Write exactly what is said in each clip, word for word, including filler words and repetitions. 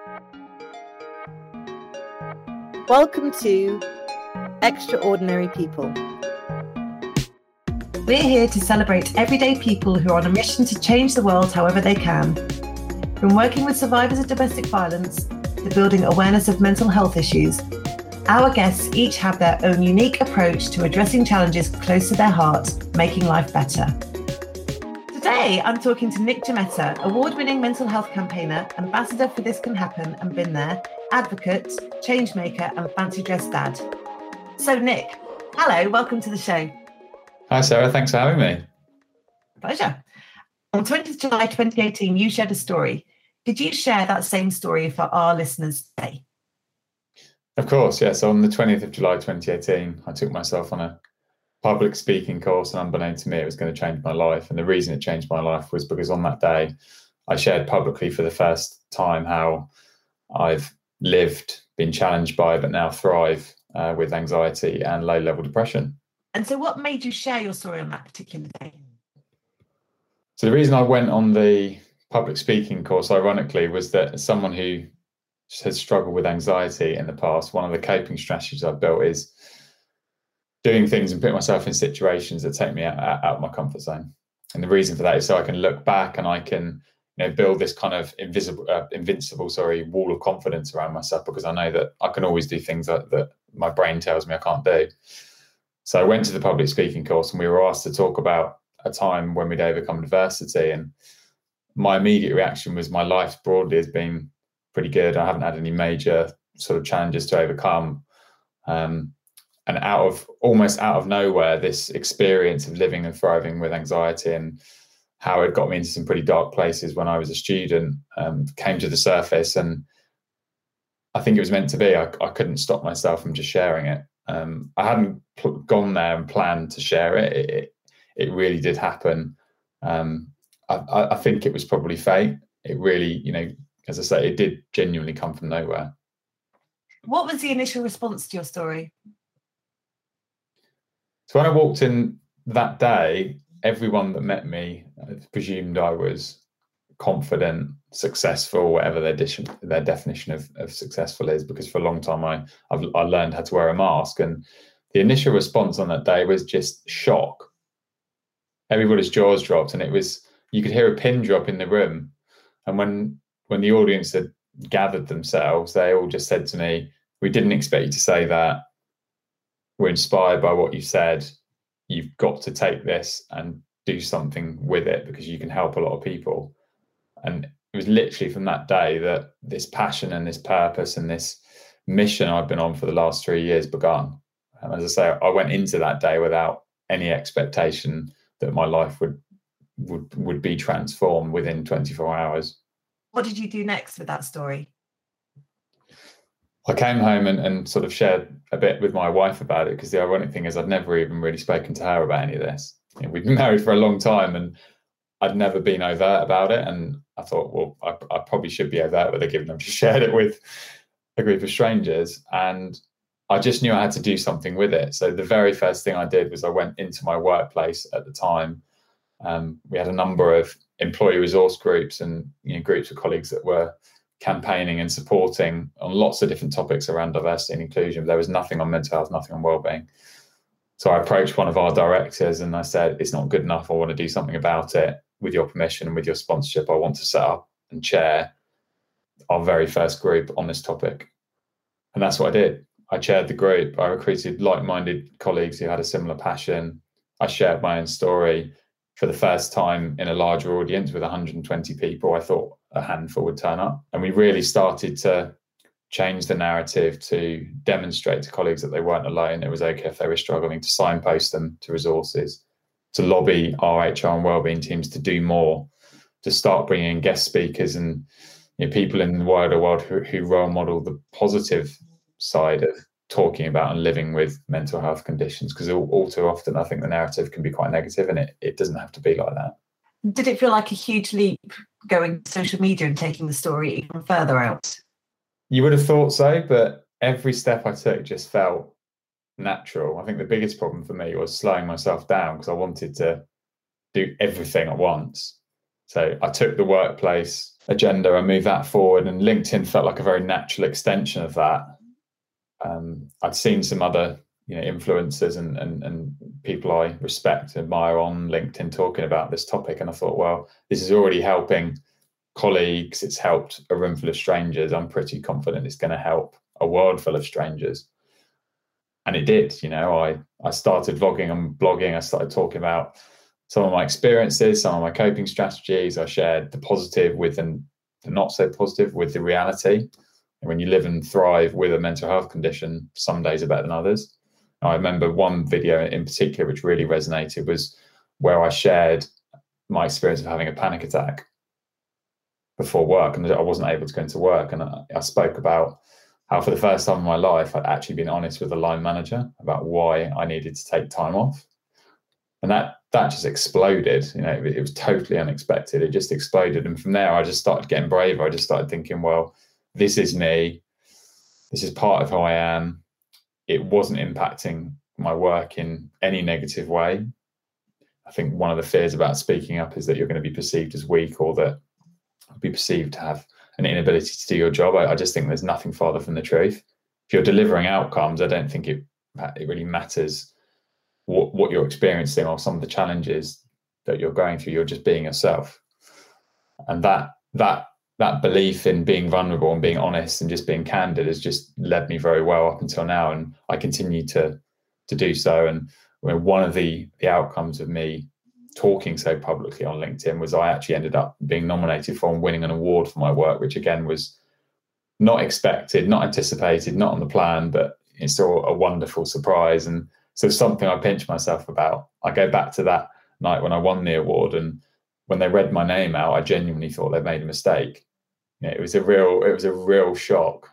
Welcome to Extraordinary People. We're here to celebrate everyday people who are on a mission to change the world however they can. From working with survivors of domestic violence to building awareness of mental health issues, our guests each have their own unique approach to addressing challenges close to their heart, making life better. Today, I'm talking to Nick Gimetta, award-winning mental health campaigner, ambassador for This Can Happen and Been There, advocate, changemaker, and fancy dress dad. So, Nick, hello, welcome to the show. Hi, Sarah. Thanks for having me. Pleasure. On twentieth of July twenty eighteen, you shared a story. Did you share that same story for our listeners today? Of course, yes. On the twentieth of July twenty eighteen, I took myself on a public speaking course, and unbeknownst to me, it was going to change my life. And the reason it changed my life was because on that day, I shared publicly for the first time how I've lived, been challenged by, but now thrive uh, with anxiety and low-level depression. And so what made you share your story on that particular day? So the reason I went on the public speaking course, ironically, was that as someone who has struggled with anxiety in the past, one of the coping strategies I've built is doing things and putting myself in situations that take me out, out of my comfort zone. And the reason for that is so I can look back and I can, you know, build this kind of invisible, uh, invincible, sorry, wall of confidence around myself, because I know that I can always do things that, that my brain tells me I can't do. So I went to the public speaking course and we were asked to talk about a time when we'd overcome adversity. And my immediate reaction was my life broadly has been pretty good. I haven't had any major sort of challenges to overcome. Um, and out of almost out of nowhere, this experience of living and thriving with anxiety and how it got me into some pretty dark places when I was a student um, came to the surface. And I think it was meant to be. I, I couldn't stop myself from just sharing it. Um, I hadn't pl- gone there and planned to share it. It, it, it really did happen. Um, I, I think it was probably fate. It really, you know, as I say, it did genuinely come from nowhere. What was the initial response to your story? So when I walked in that day, everyone that met me presumed I was confident, successful, whatever their, de- their definition of, of successful is, because for a long time I I've, I learned how to wear a mask. And the initial response on that day was just shock. Everybody's jaws dropped, and it was, you could hear a pin drop in the room. And when when the audience had gathered themselves, they all just said to me, "We didn't expect you to say that. We're inspired by what you said. You've got to take this and do something with it because you can help a lot of people." And it was literally from that day that this passion and this purpose and this mission I've been on for the last three years began. And as I say, I went into that day without any expectation that my life would would would be transformed within twenty-four hours. What did you do next with that story? I came home and, and sort of shared a bit with my wife about it, because the ironic thing is I'd never even really spoken to her about any of this. You know, we'd been married for a long time and I'd never been overt about it. And I thought, well, I, I probably should be overt with it, given I've just shared it with a group of strangers. And I just knew I had to do something with it. So the very first thing I did was I went into my workplace at the time. Um, we had a number of employee resource groups and, you know, groups of colleagues that were campaigning and supporting on lots of different topics around diversity and inclusion. There was nothing on mental health, nothing on wellbeing. So I approached one of our directors and I said, "It's not good enough. I want to do something about it. With your permission and with your sponsorship, I want to set up and chair our very first group on this topic." And that's what I did. I chaired the group. I recruited like-minded colleagues who had a similar passion. I shared my own story for the first time in a larger audience with one hundred twenty people. I thought a handful would turn up. And we really started to change the narrative, to demonstrate to colleagues that they weren't alone. It was okay if they were struggling, to signpost them to resources, to lobby our H R and wellbeing teams to do more, to start bringing in guest speakers and, you know, people in the wider world who, who role model the positive side of talking about and living with mental health conditions. Because all, all too often, I think the narrative can be quite negative, and it, it doesn't have to be like that. Did it feel like a huge leap going to social media and taking the story even further out? You would have thought so, but every step I took just felt natural. I think the biggest problem for me was slowing myself down, because I wanted to do everything at once. So I took the workplace agenda and move that forward. And LinkedIn felt like a very natural extension of that. Um, I'd seen some other, you know, influencers and, and and people I respect and admire on LinkedIn talking about this topic, and I thought, well, this is already helping colleagues. It's helped a room full of strangers. I'm pretty confident it's going to help a world full of strangers. And it did. You know, I I started vlogging and blogging. I started talking about some of my experiences, some of my coping strategies. I shared the positive with and the not so positive with the reality. And when you live and thrive with a mental health condition, some days are better than others. I remember one video in particular which really resonated was where I shared my experience of having a panic attack before work, and I wasn't able to go into work. And I, I spoke about how for the first time in my life, I'd actually been honest with the line manager about why I needed to take time off. And that that just exploded. You know, it, it was totally unexpected. It just exploded. And from there, I just started getting braver. I just started thinking, well, this is me. This is part of who I am. It wasn't impacting my work in any negative way. I think one of the fears about speaking up is that you're going to be perceived as weak, or that you'll be perceived to have an inability to do your job. I, I just think there's nothing farther from the truth. If you're delivering outcomes, I don't think it it really matters what, what you're experiencing or some of the challenges that you're going through. You're just being yourself. And that that that belief in being vulnerable and being honest and just being candid has just led me very well up until now. And I continue to to do so. And one of the, the outcomes of me talking so publicly on LinkedIn was I actually ended up being nominated for and winning an award for my work, which again was not expected, not anticipated, not on the plan, but it's still a wonderful surprise. And so something I pinch myself about. I go back to that night when I won the award, and when they read my name out, I genuinely thought they'd made a mistake. You know, it was a real, it was a real shock.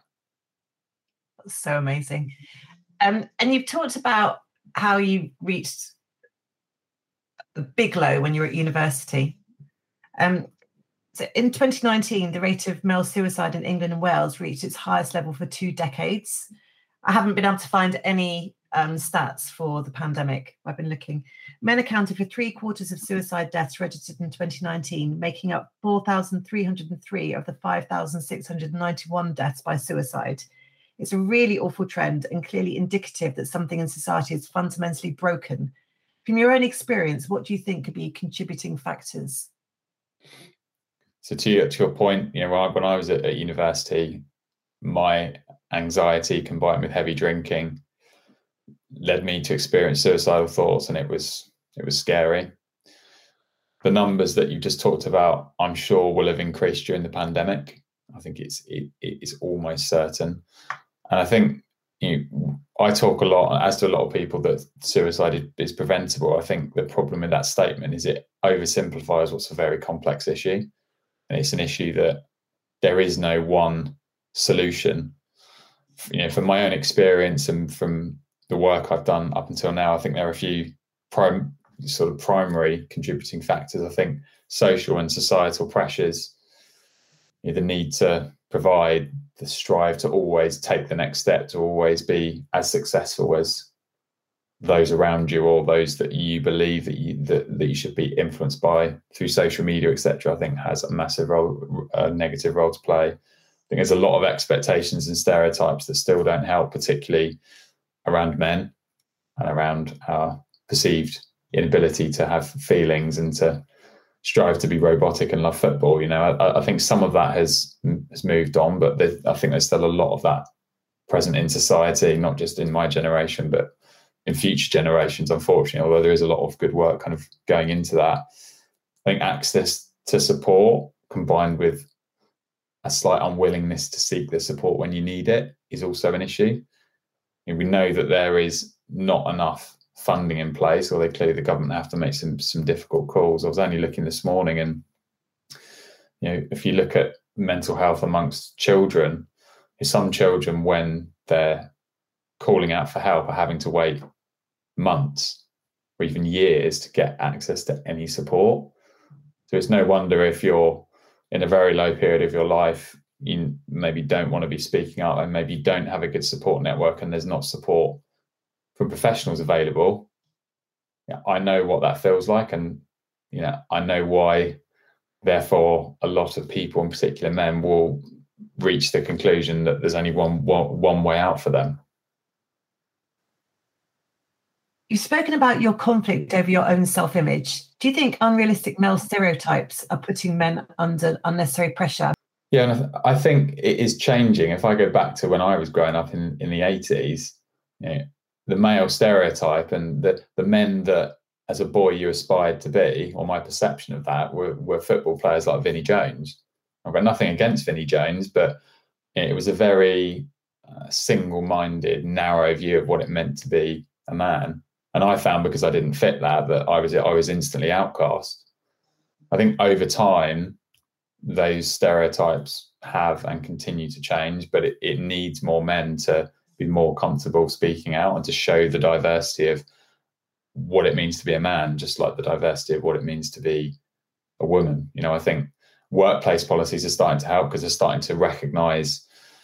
So amazing. Um, and you've talked about how you reached a big low when you were at university. Um, so in twenty nineteen, the rate of male suicide in England and Wales reached its highest level for two decades. I haven't been able to find any um, stats for the pandemic. I've been looking. Men accounted for three quarters of suicide deaths registered in twenty nineteen, making up four thousand three hundred three of the five thousand six hundred ninety-one deaths by suicide. It's a really awful trend and clearly indicative that something in society is fundamentally broken. From your own experience, what do you think could be contributing factors? So to your, to your point, you know, when I was at, at university, my anxiety combined with heavy drinking led me to experience suicidal thoughts, and it was it was scary. The numbers that you just talked about, I'm sure, will have increased during the pandemic. I think it's it, it's almost certain. And I think, you know, I talk a lot, as do a lot of people, that suicide is preventable. I think the problem with that statement is it oversimplifies what's a very complex issue. And it's an issue that there is no one solution. You know, from my own experience and from the work I've done up until now, I think there are a few prime, sort of primary contributing factors. I think social and societal pressures, you know, the need to provide, the strive to always take the next step, to always be as successful as those around you or those that you believe that you that, that you should be influenced by through social media, et cetera, I think has a massive role, a negative role to play. I think there's a lot of expectations and stereotypes that still don't help, particularly around men and around our perceived inability to have feelings and to strive to be robotic and love football. You know, I, I think some of that has has moved on, but there, I think there's still a lot of that present in society, not just in my generation, but in future generations, unfortunately, although there is a lot of good work kind of going into that. I think access to support combined with a slight unwillingness to seek the support when you need it is also an issue. And we know that there is not enough funding in place, or they clearly the government have to make some some difficult calls. I was only looking this morning, and you know, if you look at mental health amongst children, some children, when they're calling out for help, are having to wait months or even years to get access to any support. So it's no wonder if you're in a very low period of your life, you maybe don't want to be speaking up, and maybe don't have a good support network, and there's not support from professionals available. Yeah, I know what that feels like, and you know, I know why therefore, a lot of people, in particular men, will reach the conclusion that there's only one, one, one way out for them. You've spoken about your conflict over your own self-image. Do you think unrealistic male stereotypes are putting men under unnecessary pressure? Yeah, and I think it is changing. If I go back to when I was growing up in, in the eighties, you know, the male stereotype and the, the men that as a boy you aspired to be, or my perception of that, were, were football players like Vinnie Jones. I've got nothing against Vinnie Jones, but you know, it was a very uh, single-minded, narrow view of what it meant to be a man. And I found, because I didn't fit that, that I was I was instantly outcast. I think over time, those stereotypes have and continue to change, but it, it needs more men to be more comfortable speaking out and to show the diversity of what it means to be a man, just like the diversity of what it means to be a woman. You know, I think workplace policies are starting to help because they're starting to recognise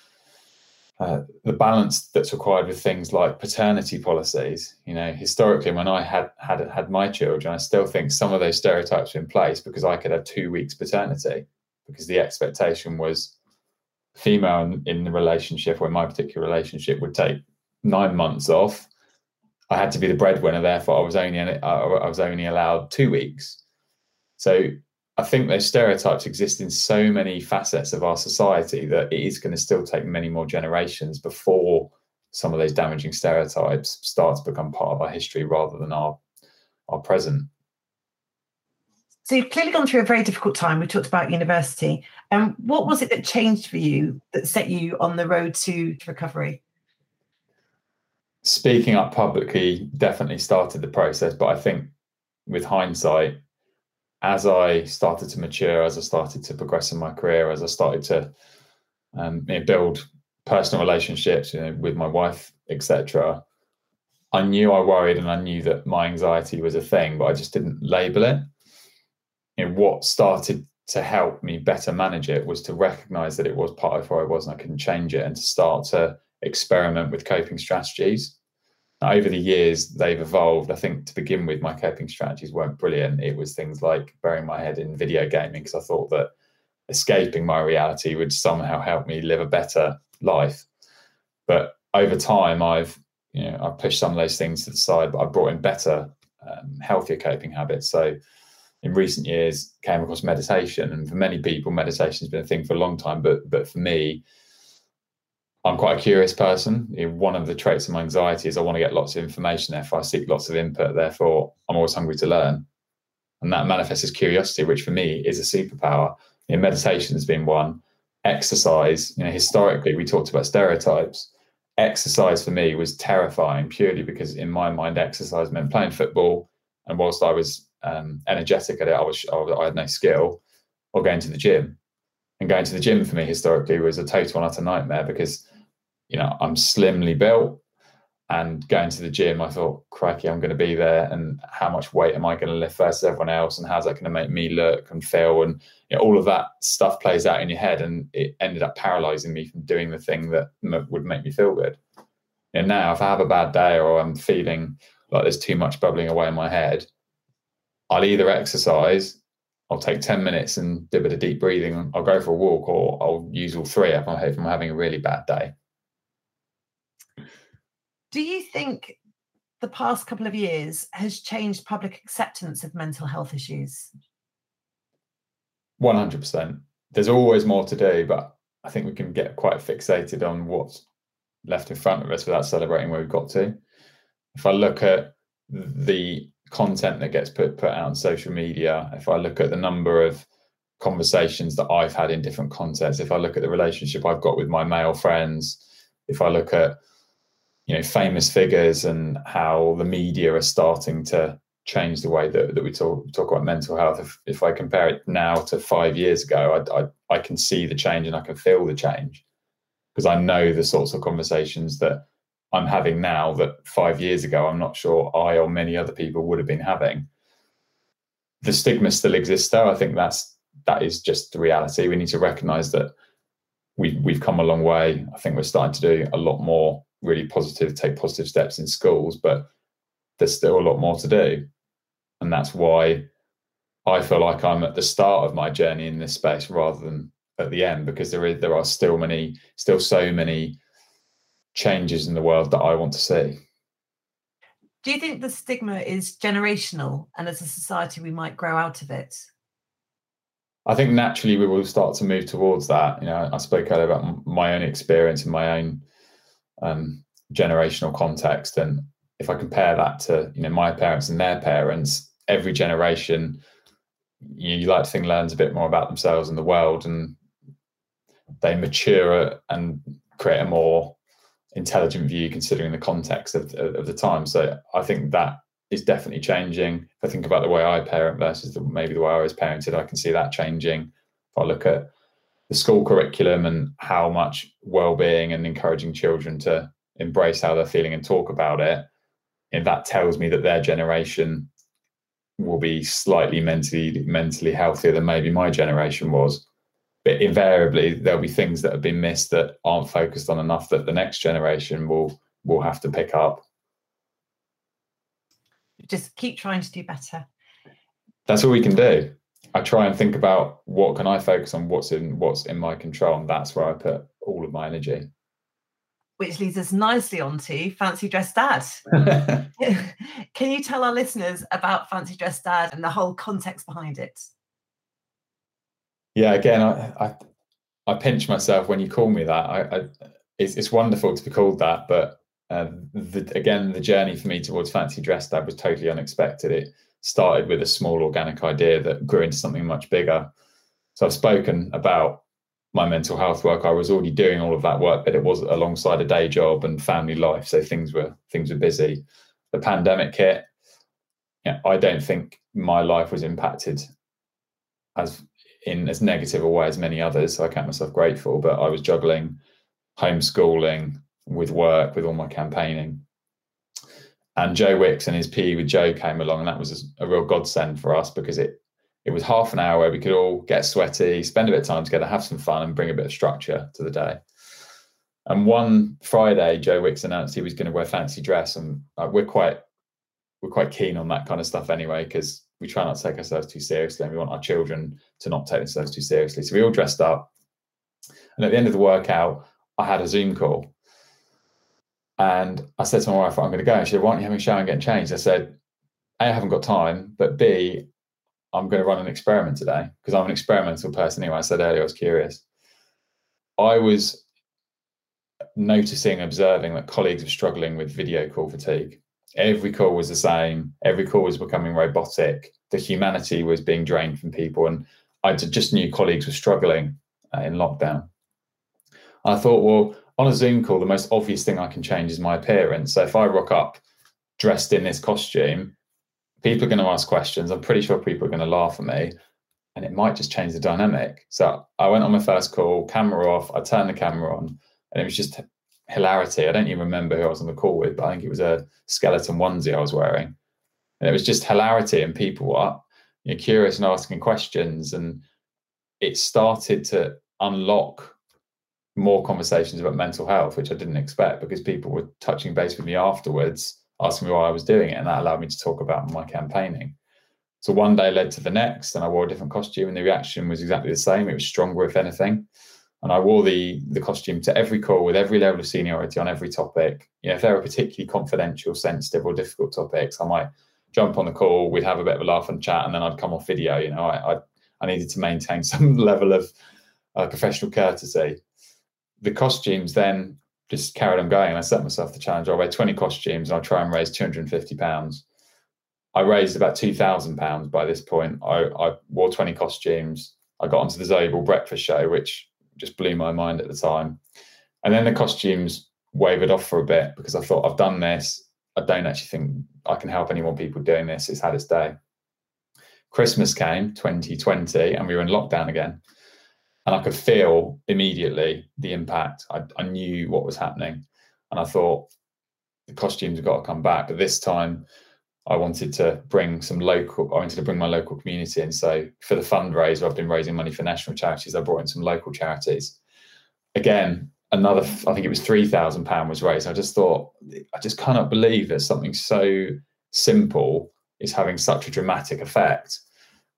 Uh, the balance that's required with things like paternity policies. You know, historically, when I had had had my children, I still think some of those stereotypes were in place because I could have two weeks paternity, because the expectation was female in, in the relationship, or in my particular relationship, would take nine months off. I had to be the breadwinner, therefore I was only I was only allowed two weeks. So I think those stereotypes exist in so many facets of our society that it is going to still take many more generations before some of those damaging stereotypes start to become part of our history rather than our, our present. So you've clearly gone through a very difficult time. We talked about university. And um, what was it that changed for you that set you on the road to recovery? Speaking up publicly definitely started the process, but I think with hindsight, as I started to mature, as I started to progress in my career, as I started to um, you know, build personal relationships, you know, with my wife, et cetera, I knew I worried and I knew that my anxiety was a thing, but I just didn't label it. You know, what started to help me better manage it was to recognise that it was part of who I was and I couldn't change it, and to start to experiment with coping strategies. Over the years, they've evolved. I think to begin with, my coping strategies weren't brilliant. It was things like burying my head in video gaming, because I thought that escaping my reality would somehow help me live a better life. But over time, I've you know I've pushed some of those things to the side, but I've brought in better, um, healthier coping habits. So in recent years, came across meditation, and for many people, meditation has been a thing for a long time. But but for me, I'm quite a curious person. One of the traits of my anxiety is I want to get lots of information, therefore I seek lots of input, therefore I'm always hungry to learn. And that manifests as curiosity, which for me is a superpower. You know, meditation has been one. Exercise, you know, historically we talked about stereotypes. Exercise for me was terrifying, purely because in my mind exercise meant playing football, and whilst I was um, energetic at it, I was I had no skill, or going to the gym. And going to the gym for me historically was a total and utter nightmare, because you know, I'm slimly built, and going to the gym, I thought, crikey, I'm going to be there, and how much weight am I going to lift versus everyone else, and how's that going to make me look and feel? And you know, all of that stuff plays out in your head, and it ended up paralyzing me from doing the thing that m- would make me feel good. And now if I have a bad day, or I'm feeling like there's too much bubbling away in my head, I'll either exercise, I'll take ten minutes and do a bit of deep breathing, I'll go for a walk, or I'll use all three if I'm having a really bad day. Do you think the past couple of years has changed public acceptance of mental health issues? one hundred percent. There's always more to do, but I think we can get quite fixated on what's left in front of us without celebrating where we've got to. If I look at the content that gets put, put out on social media, if I look at the number of conversations that I've had in different contexts, if I look at the relationship I've got with my male friends, if I look at you know, famous figures and how the media are starting to change the way that, that we talk, talk about mental health. If, if I compare it now to five years ago, I, I, I can see the change and I can feel the change, because I know the sorts of conversations that I'm having now that five years ago, I'm not sure I or many other people would have been having. The stigma still exists though. I think that's, that is just the reality. We need to recognize that we, we've come a long way. I think we're starting to do a lot more really positive, take positive steps in schools, but there's still a lot more to do. And that's why I feel like I'm at the start of my journey in this space rather than at the end, because there is there are still many, still so many changes in the world that I want to see. Do you think the stigma is generational, and as a society we might grow out of it? I think naturally we will start to move towards that. You know, I spoke earlier about my own experience and my own um, generational context, and if I compare that to, you know, my parents and their parents, every generation, you, you like to think, learns a bit more about themselves and the world, and they mature and create a more intelligent view considering the context of, of, of the time. So I think that is definitely changing. If I think about the way I parent versus the, maybe the way I was parented, I can see that changing. If I look at the school curriculum and how much well-being and encouraging children to embrace how they're feeling and talk about it, and that tells me that their generation will be slightly mentally mentally healthier than maybe my generation was. But invariably, there'll be things that have been missed that aren't focused on enough that the next generation will will have to pick up. Just keep trying to do better. That's all we can do. I try and think about what can I focus on, what's in what's in my control, and that's where I put all of my energy. Which leads us nicely on to Fancy Dress Dad. Can you tell our listeners about Fancy Dress Dad and the whole context behind it? Yeah, again, I, I I pinch myself when you call me that. I, I it's, it's wonderful to be called that, but uh, the, again, the journey for me towards Fancy Dress Dad was totally unexpected. It started with a small organic idea that grew into something much bigger. So I've spoken about my mental health work. I was already doing all of that work, but it was alongside a day job and family life, so things were things were busy. The pandemic hit. Yeah, I don't think my life was impacted as in as negative a way as many others, so I count myself grateful, but I was juggling homeschooling with work, with all my campaigning. And Joe Wicks and his P E with Joe came along, and that was a real godsend for us, because it it was half an hour where we could all get sweaty, spend a bit of time together, have some fun, and bring a bit of structure to the day. And one Friday, Joe Wicks announced he was going to wear fancy dress, and uh, we're quite we're quite keen on that kind of stuff anyway, because we try not to take ourselves too seriously, and we want our children to not take themselves too seriously. So we all dressed up, and at the end of the workout, I had a Zoom call, and I said to my wife, "I'm going to go." And she said, "Why aren't you having a shower and getting changed?" I said, A, I haven't got time, but B, I'm going to run an experiment today, because I'm an experimental person anyway. I said earlier I was curious. I was noticing, observing that colleagues were struggling with video call fatigue. Every call was the same. Every call was becoming robotic. The humanity was being drained from people. And I just knew colleagues were struggling uh, in lockdown. I thought, well, on a Zoom call, the most obvious thing I can change is my appearance. So if I rock up dressed in this costume, people are going to ask questions. I'm pretty sure people are going to laugh at me, and it might just change the dynamic. So I went on my first call, camera off. I turned the camera on, and it was just hilarity. I don't even remember who I was on the call with, but I think it was a skeleton onesie I was wearing. And it was just hilarity, and people were, you know, curious and asking questions. And it started to unlock more conversations about mental health, which I didn't expect, because people were touching base with me afterwards, asking me why I was doing it. And that allowed me to talk about my campaigning. So one day led to the next, and I wore a different costume, and the reaction was exactly the same. It was stronger, if anything. And I wore the the costume to every call with every level of seniority on every topic. You know, if there were particularly confidential, sensitive, or difficult topics, I might jump on the call, we'd have a bit of a laugh and chat, and then I'd come off video. You know, I I, I needed to maintain some level of uh, professional courtesy. The costumes then just carried on going, and I set myself the challenge. I'll wear twenty costumes, and I'll try and raise two hundred fifty pounds. I raised about two thousand pounds by this point. I, I wore twenty costumes. I got onto the Zoe Ball breakfast show, which just blew my mind at the time. And then the costumes wavered off for a bit, because I thought, I've done this. I don't actually think I can help any more people doing this. It's had its day. Christmas came, twenty twenty, and we were in lockdown again. And I could feel immediately the impact. I, I knew what was happening. And I thought, the costumes have got to come back. But this time, I wanted to bring some local, I wanted to bring my local community in. So for the fundraiser, I've been raising money for national charities. I brought in some local charities. Again, another, I think it was three thousand pounds was raised. I just thought, I just cannot believe that something so simple is having such a dramatic effect.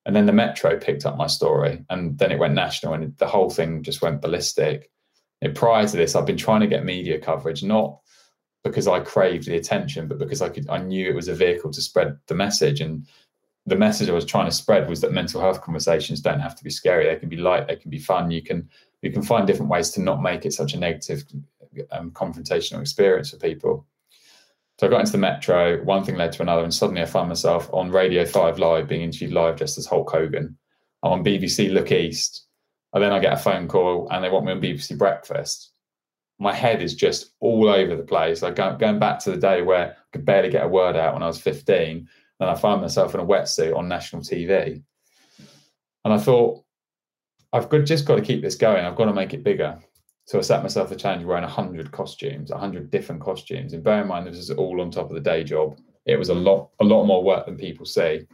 And then the Metro picked up my story, and then it went national, and the whole thing just went ballistic. And prior to this, I've been trying to get media coverage, not because I craved the attention, but because I could, I knew it was a vehicle to spread the message. And the message I was trying to spread was that mental health conversations don't have to be scary. They can be light, they can be fun. You can, you can find different ways to not make it such a negative um, confrontational experience for people. So I got into the Metro, one thing led to another, and suddenly I found myself on Radio five Live being interviewed live dressed as Hulk Hogan. I'm on B B C Look East, and then I get a phone call and they want me on B B C Breakfast. My head is just all over the place. Like going back to the day where I could barely get a word out when I was fifteen, and I found myself in a wetsuit on national T V. And I thought, I've got, just got to keep this going. I've got to make it bigger. So I set myself the challenge of wearing one hundred costumes, one hundred different costumes. And bear in mind, this is all on top of the day job. It was a lot, a lot more work than people see.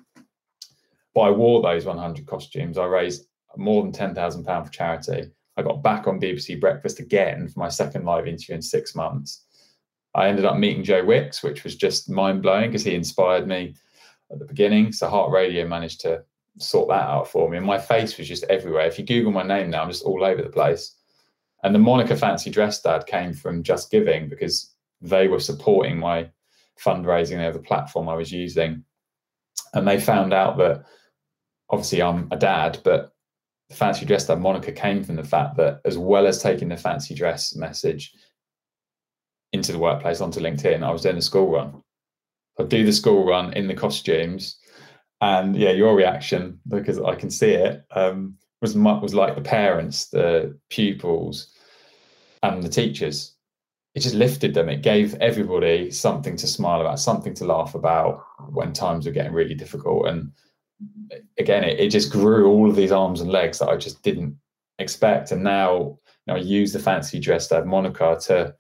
But I wore those one hundred costumes. I raised more than ten thousand pounds for charity. I got back on B B C Breakfast again for my second live interview in six months. I ended up meeting Joe Wicks, which was just mind-blowing because he inspired me at the beginning. So Heart Radio managed to sort that out for me. And my face was just everywhere. If you Google my name now, I'm just all over the place. And the Monica Fancy Dress Dad came from Just Giving because they were supporting my fundraising. They were the platform I was using. And they found out that obviously I'm a dad, but the Fancy Dress Dad Monica came from the fact that as well as taking the fancy dress message into the workplace, onto LinkedIn, I was doing the school run. I'd do the school run in the costumes. And yeah, your reaction, because I can see it, um, was was like the parents, the pupils, and the teachers. It just lifted them. It gave everybody something to smile about, something to laugh about when times were getting really difficult. And again, it, it just grew all of these arms and legs that I just didn't expect. And now, you know, I use the Fancy Dress Dad moniker to,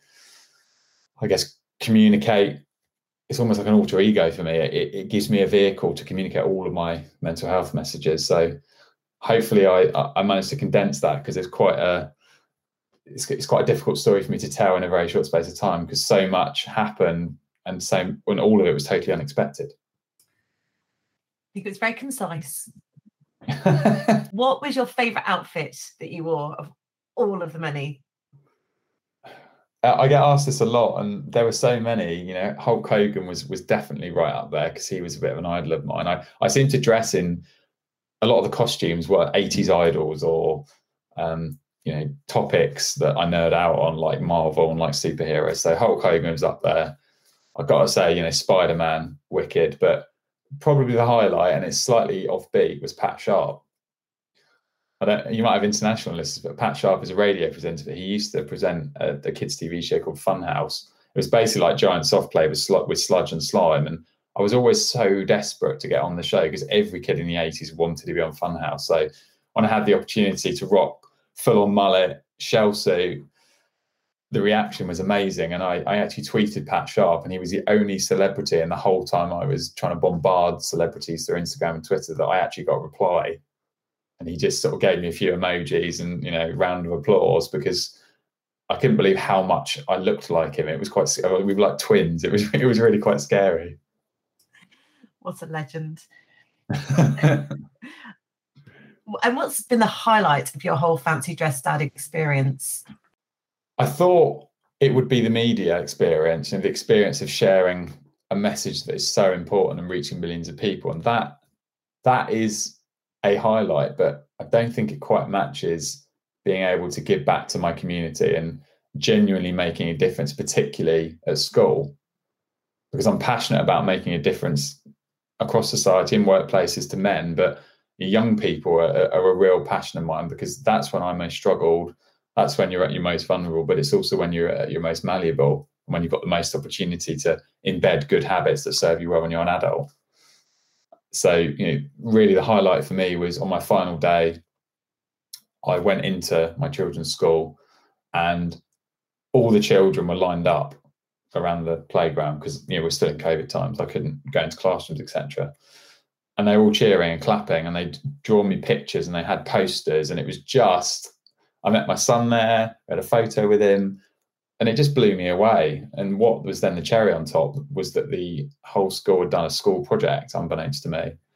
I guess, communicate. It's almost like an alter ego for me. It, it gives me a vehicle to communicate all of my mental health messages. So hopefully I, I managed to condense that, because it's quite a it's, it's quite a difficult story for me to tell in a very short space of time, because so much happened and so when all of it was totally unexpected. I think it was very concise. What was your favourite outfit that you wore of all of the many? I get asked this a lot, and there were so many. You know, Hulk Hogan was was definitely right up there because he was a bit of an idol of mine. I, I seem to dress in a lot of the costumes were eighties idols or um, you know, topics that I nerd out on, like Marvel and like superheroes. So Hulk Hogan was up there. I've got to say, you know, Spider-Man, wicked, but probably the highlight, and it's slightly offbeat, was Pat Sharp. I don't, you might have international listeners, but Pat Sharp is a radio presenter. He used to present a, a kids' T V show called Funhouse. It was basically like giant soft play with, sl- with sludge and slime. And I was always so desperate to get on the show because every kid in the eighties wanted to be on Funhouse. So when I had the opportunity to rock full-on mullet, shell suit, the reaction was amazing. And I, I actually tweeted Pat Sharp, and he was the only celebrity in the whole time I was trying to bombard celebrities through Instagram and Twitter that I actually got a reply. And he just sort of gave me a few emojis and, you know, round of applause, because I couldn't believe how much I looked like him. It was quite, we were like twins. It was, it was really quite scary. What a legend. And what's been the highlight of your whole Fancy Dress Dad experience? I thought it would be the media experience and the experience of sharing a message that is so important and reaching millions of people. And that that is a highlight, but I don't think it quite matches being able to give back to my community and genuinely making a difference, particularly at school, because I'm passionate about making a difference across society in workplaces to men, but young people are, are a real passion of mine, because that's when I most struggled. That's when you're at your most vulnerable, but it's also when you're at your most malleable, when you've got the most opportunity to embed good habits that serve you well when you're an adult. So, you know, really the highlight for me was on my final day, I went into my children's school and all the children were lined up around the playground because, you know, we're still in COVID times. I couldn't go into classrooms, et cetera. And they were all cheering and clapping, and they'd drawn me pictures and they had posters, and it was just, I met my son there, I had a photo with him, and it just blew me away. And what was then the cherry on top was that the whole school had done a school project, unbeknownst to me.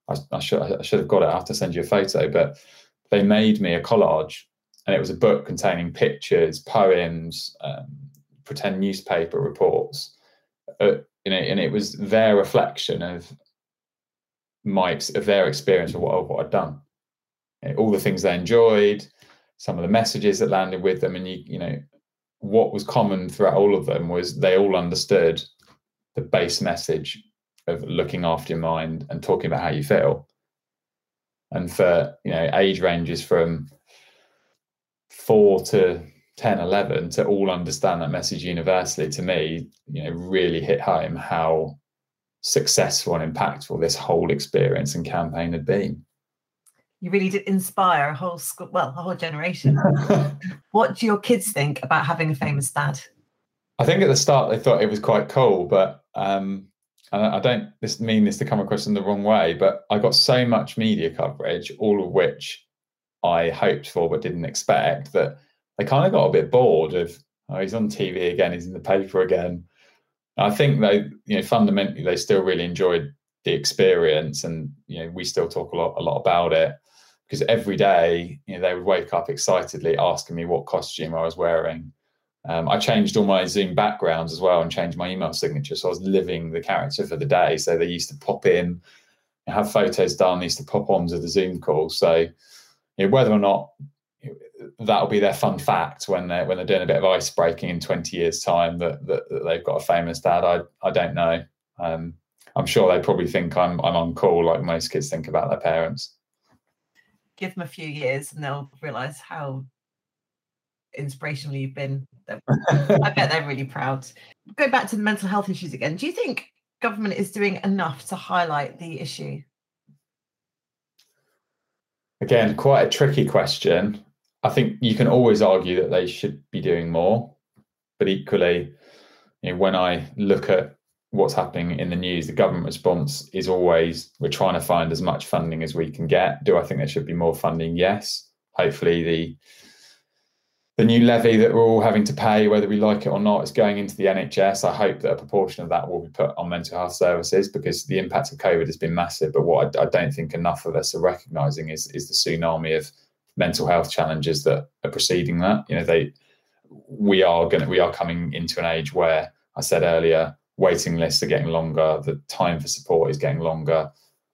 I, I should I should have got it. I have to send you a photo, but they made me a collage, and it was a book containing pictures, poems, um, pretend newspaper reports, uh, you know, and it was their reflection of my of their experience of what, of what I'd done, you know, all the things they enjoyed, some of the messages that landed with them, and you you know what was common throughout all of them was they all understood the base message of looking after your mind and talking about how you feel. And for, you know, age ranges from four to ten, eleven to all understand that message universally, to me, you know, really hit home how successful and impactful this whole experience and campaign had been. You really did inspire a whole school, well, a whole generation. What do your kids think about having a famous dad? I think at the start they thought it was quite cool, but um, I don't this mean this to come across in the wrong way, but I got so much media coverage, all of which I hoped for but didn't expect, that they kind of got a bit bored of, oh, he's on T V again, he's in the paper again. I think they, you know, fundamentally they still really enjoyed the experience, and you know, we still talk a lot, a lot about it, because every day, you know, they would wake up excitedly asking me what costume I was wearing. Um, I changed all my Zoom backgrounds as well and changed my email signature, so I was living the character for the day. So they used to pop in, have photos done, they used to pop onto the Zoom call. So you know, whether or not that'll be their fun fact when they're when they're doing a bit of ice breaking in twenty years' time that, that, that they've got a famous dad, I I don't know. Um, I'm sure they probably think I'm I'm uncool, like most kids think about their parents. Give them a few years and they'll realise how inspirational you've been. I bet they're really proud. Going back to the mental health issues again, do you think government is doing enough to highlight the issue? Again, quite a tricky question. I think you can always argue that they should be doing more, but equally, you know, when I look at what's happening in the news, the government response is always, we're trying to find as much funding as we can get. Do I think there should be more funding? Yes. Hopefully the The new levy that we're all having to pay, whether we like it or not, is going into the N H S. I hope that a proportion of that will be put on mental health services, because the impact of COVID has been massive. But what I, I don't think enough of us are recognising is, is the tsunami of mental health challenges that are preceding that. You know, they we are going to we are coming into an age where, I said earlier, waiting lists are getting longer, the time for support is getting longer.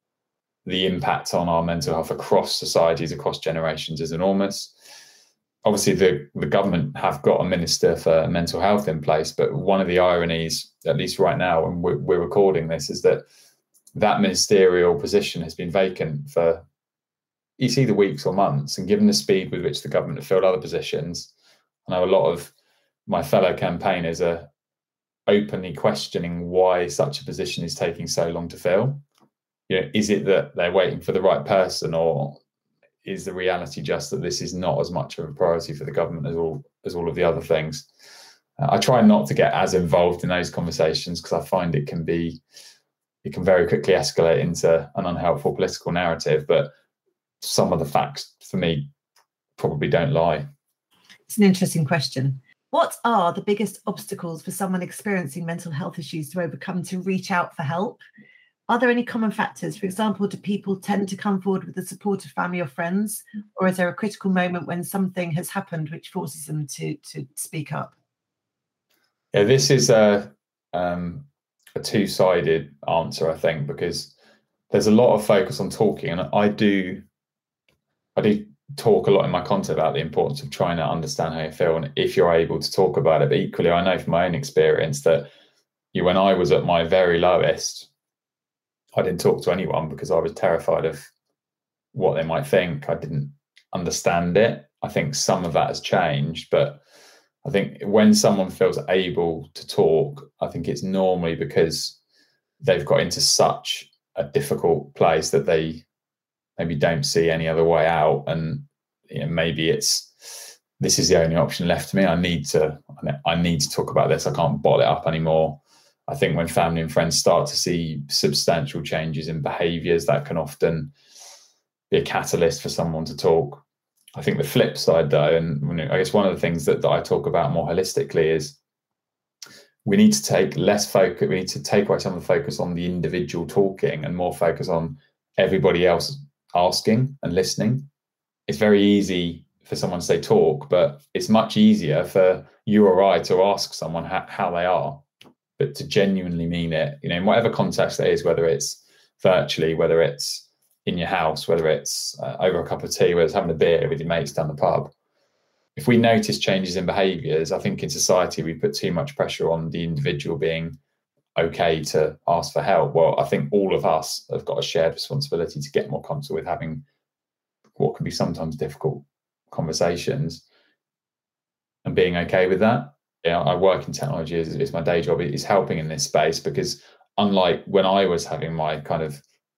The impact on our mental health across societies, across generations, is enormous. Obviously, the, the government have got a minister for mental health in place, but one of the ironies, at least right now, when we're, we're recording this, is that that ministerial position has been vacant for it's either weeks or months. And given the speed with which the government have filled other positions, I know a lot of my fellow campaigners are openly questioning why such a position is taking so long to fill. You know, is it that they're waiting for the right person, or is the reality just that this is not as much of a priority for the government as all as all of the other things? Uh, I try not to get as involved in those conversations, because I find it can be, it can very quickly escalate into an unhelpful political narrative. But some of the facts, for me, probably don't lie. It's an interesting question. What are the biggest obstacles for someone experiencing mental health issues to overcome to reach out for help? Are there any common factors? For example, do people tend to come forward with the support of family or friends, or is there a critical moment when something has happened which forces them to to speak up? Yeah, this is a um, a two-sided answer, I think, because there's a lot of focus on talking, and I do I do talk a lot in my content about the importance of trying to understand how you feel, and if you're able to talk about it. But equally, I know from my own experience that you, when I was at my very lowest, I didn't talk to anyone because I was terrified of what they might think. I didn't understand it. I think some of that has changed, but I think when someone feels able to talk, I think it's normally because they've got into such a difficult place that they maybe don't see any other way out. And you know, maybe it's, this is the only option left to me. I need to, I need to talk about this. I can't bottle it up anymore. I think when family and friends start to see substantial changes in behaviours, that can often be a catalyst for someone to talk. I think the flip side, though, and I guess one of the things that, that I talk about more holistically, is we need to take less focus, we need to take away some of the focus on the individual talking and more focus on everybody else asking and listening. It's very easy for someone to say talk, but it's much easier for you or I to ask someone how, how they are, but to genuinely mean it, you know, in whatever context it is, whether it's virtually, whether it's in your house, whether it's uh, over a cup of tea, whether it's having a beer with your mates down the pub. If we notice changes in behaviours, I think in society we put too much pressure on the individual being okay to ask for help. Well, I think all of us have got a shared responsibility to get more comfortable with having what can be sometimes difficult conversations and being okay with that. You know, I work in technology, it's, it's my day job, it's helping in this space, because unlike when I was having my kind of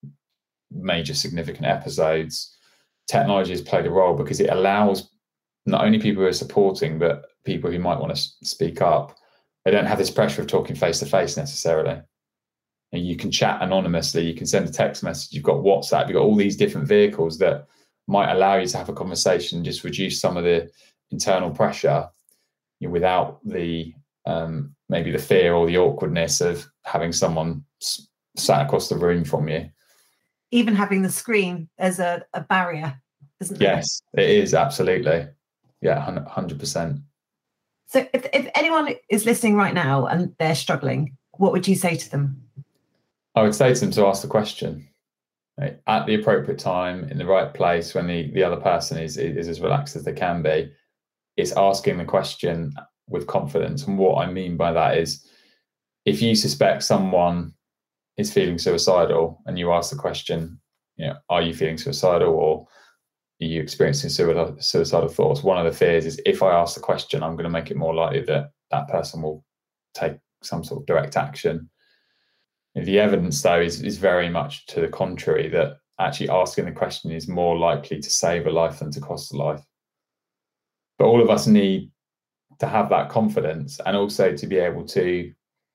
major significant episodes, technology has played a role because it allows not only people who are supporting, but people who might want to speak up. They don't have this pressure of talking face to face necessarily. And you can chat anonymously, you can send a text message, you've got WhatsApp, you've got all these different vehicles that might allow you to have a conversation, just reduce some of the internal pressure, you know, without the um, maybe the fear or the awkwardness of having someone s- sat across the room from you. Even having the screen as a, a barrier, isn't it? Yes, it is, absolutely. Yeah, one hundred percent. So if, if anyone is listening right now and they're struggling, what would you say to them? I would say to them to ask the question, right, at the appropriate time, in the right place, when the, the other person is, is as relaxed as they can be. It's asking the question with confidence. And what I mean by that is, if you suspect someone is feeling suicidal and you ask the question, you know, are you feeling suicidal, or are you experiencing suicidal, suicidal thoughts? One of the fears is, if I ask the question, I'm going to make it more likely that that person will take some sort of direct action. The evidence, though, is, is very much to the contrary, that actually asking the question is more likely to save a life than to cost a life. But all of us need to have that confidence, and also to be able to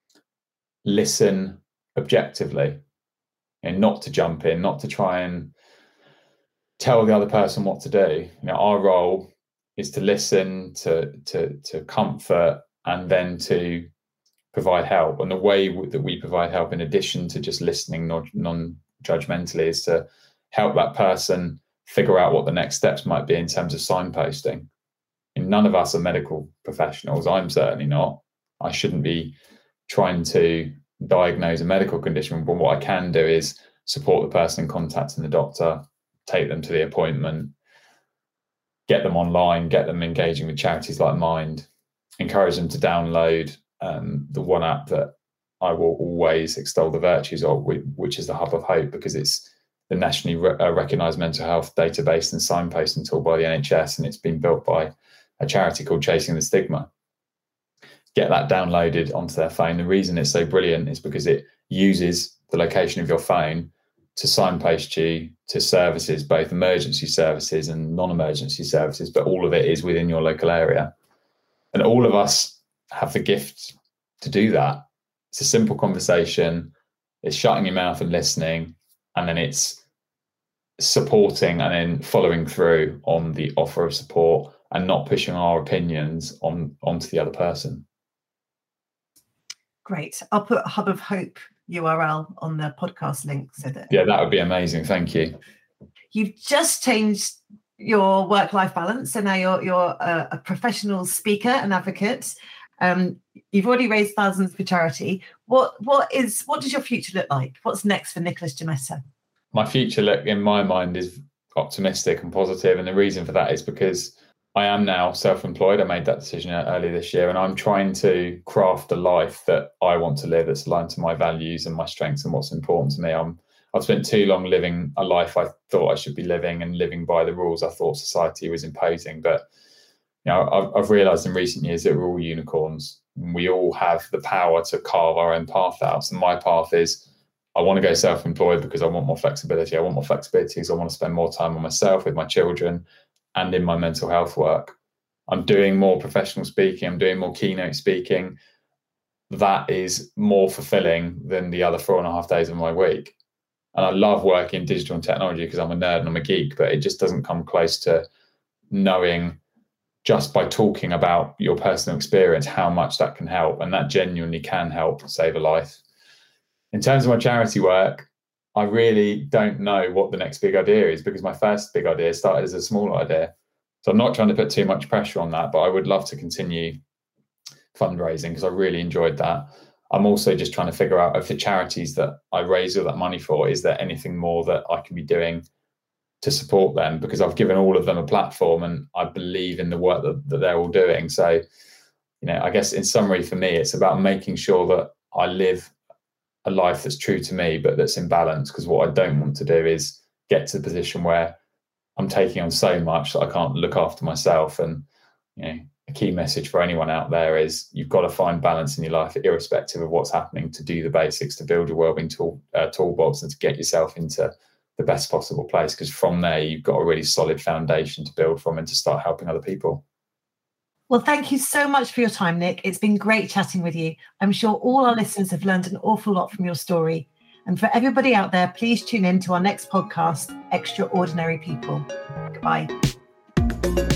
listen objectively, and not to jump in, not to try and tell the other person what to do. You know, our role is to listen, to to to comfort, and then to provide help. And the way w- that we provide help, in addition to just listening non- non-judgmentally, is to help that person figure out what the next steps might be in terms of signposting. And none of us are medical professionals. I'm certainly not. I shouldn't be trying to diagnose a medical condition, but what I can do is support the person in contacting the doctor, take them to the appointment, get them online, get them engaging with charities like Mind, encourage them to download um, the one app that I will always extol the virtues of, which is the Hub of Hope, because it's the nationally re- uh, recognised mental health database and signposting tool by the N H S, and it's been built by a charity called Chasing the Stigma. Get that downloaded onto their phone. The reason it's so brilliant is because it uses the location of your phone to signpost you to services, both emergency services and non-emergency services, but all of it is within your local area. And all of us have the gift to do that. It's a simple conversation. It's shutting your mouth and listening, and then it's supporting and then following through on the offer of support, and not pushing our opinions on onto the other person. Great. I'll put Hub of Hope U R L on the podcast link so that yeah, that would be amazing. Thank you. You've just changed your work-life balance, so now you're you're a, a professional speaker and advocate. Um, you've already raised thousands for charity. What what is what does your future look like? What's next for Nicholas Gemetta? My future look, in my mind, is optimistic and positive, and the reason for that is because I am now self-employed. I made that decision earlier this year, and I'm trying to craft a life that I want to live, that's aligned to my values and my strengths and what's important to me. I'm, I've spent too long living a life I thought I should be living, and living by the rules I thought society was imposing. But you know, I've, I've realised in recent years that we're all unicorns. We all have the power to carve our own path out. And my path is, I want to go self-employed because I want more flexibility. I want more flexibility because I want to spend more time on myself, with my children, and in my mental health work. I'm doing more professional speaking. I'm doing more keynote speaking. That is more fulfilling than the other four and a half days of my week. And I love working in digital and technology because I'm a nerd and I'm a geek, but it just doesn't come close to knowing, just by talking about your personal experience, how much that can help. And that genuinely can help save a life. In terms of my charity work, I really don't know what the next big idea is, because my first big idea started as a small idea. So I'm not trying to put too much pressure on that, but I would love to continue fundraising because I really enjoyed that. I'm also just trying to figure out, of the charities that I raise all that money for, is there anything more that I can be doing to support them? Because I've given all of them a platform and I believe in the work that, that they're all doing. So, you know, I guess in summary for me, it's about making sure that I live a life that's true to me, but that's in balance. Because what I don't want to do is get to the position where I'm taking on so much that I can't look after myself. And, you know, a key message for anyone out there is you've got to find balance in your life, irrespective of what's happening, to do the basics, to build your wellbeing tool, uh, toolbox, and to get yourself into the best possible place. Because from there, you've got a really solid foundation to build from and to start helping other people. Well, thank you so much for your time, Nick. It's been great chatting with you. I'm sure all our listeners have learned an awful lot from your story. And for everybody out there, please tune in to our next podcast, Extraordinary People. Goodbye.